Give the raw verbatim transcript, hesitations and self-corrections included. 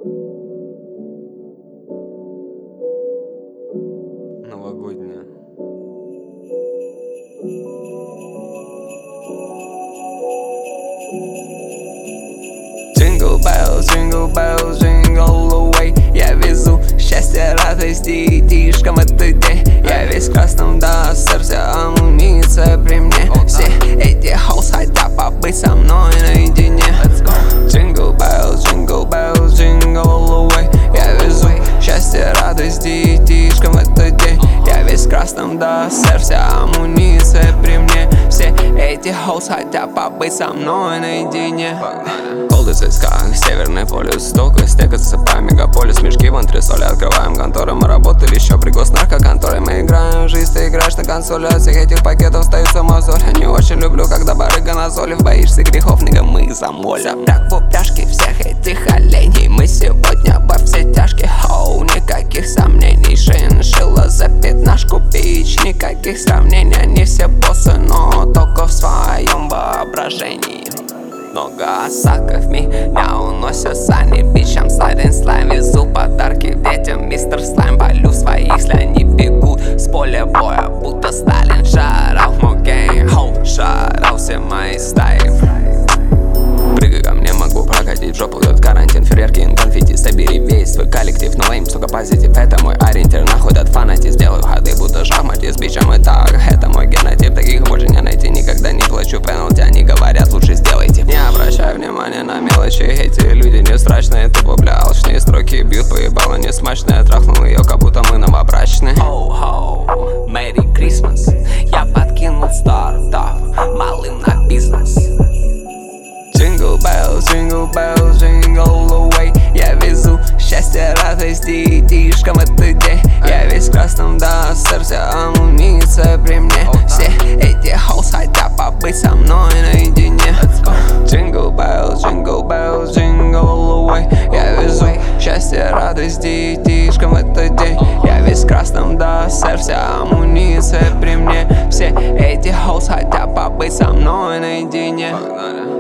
Новогодняя. Jingle bells, jingle bells, jingle away. Я везу счастье, радость детишкам в этот день. Я весь в красном до сердца, амуниция при мне. Все эти hoes хотят побыть со мной наедине. Jingle bells, jingle bells, jingle away. Я везу счастье, радость детишкам в этот день. Я весь в красном до сердца, амуниция при мне. Все эти hoes хотят побыть со мной наедине. Колды ЦСКА, Северный полюс, столько стекаться по мегаполис. Мешки в антресоле, открываем конторы. Мы работали еще при госнаркоконторе. Мы играем в жизнь, ты играешь на консоли. От всех этих пакетов остаются мозоль. Не очень люблю, когда барыга на золе. Боишься грехов, нига, мы замолим. Так в упряжке всех этих оленей. Мы сегодня во все тяжкие. Хоу, никаких сомнений. Шиншилла за пятнашку бич. Никаких сравнений, они все боссы, но только в своем воображении. Много осаков меня уносят сани. Бичам слайдинг слайм, везу подарки детям. Мистер Слайм, валю своих, если они бегут с поля боя, будто Сталин. Шарал мой гейм, хоу, шарал все мои стаи. Прыгай ко мне, могу прокатить в жопу этот карантин. Фейерверки, конфетти, собери весь свой коллектив. Но им, сука, позитив, это мой ориентир. Нахуй от фанатизм, делаю ходы, будто шахмате с бичем. И так, это мой генотип, таких больше не найти. Никогда не плачу пеналти, они говорят, лучше сделайте. Не обращай внимания на мелочи, эти люди не страшные. Тупо, бля, алчные строки бьют по ебалу несмачные. Трахнул ее, как будто мы новобрачные. Оу-хоу, Merry Christmas. Я подкинул стартап малым на бизнес. Jingle bells, jingle bells, jingle away. Я везу счастье, радость детишкам в этот день. Я весь в красном до сердца, амуниция при мне. Все эти hoes хотят побыть со мной наедине. Jingle bells, jingle bells, jingle away. Я везу счастье, радость детишкам в этот день. Я весь в красном до сердца, амуниция при мне. Все эти hoes хотят побыть со мной наедине.